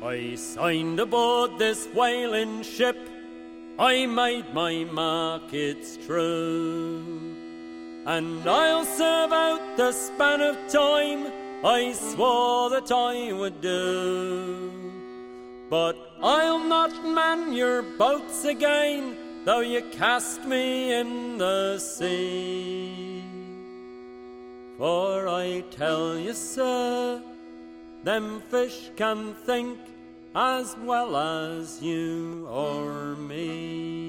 I signed aboard this whaling ship, I made my mark, it's true, and I'll serve out the span of time I swore that I would do. But I'll not man your boats again, though you cast me in the sea. For I tell you, sir, them fish can think as well as you or me.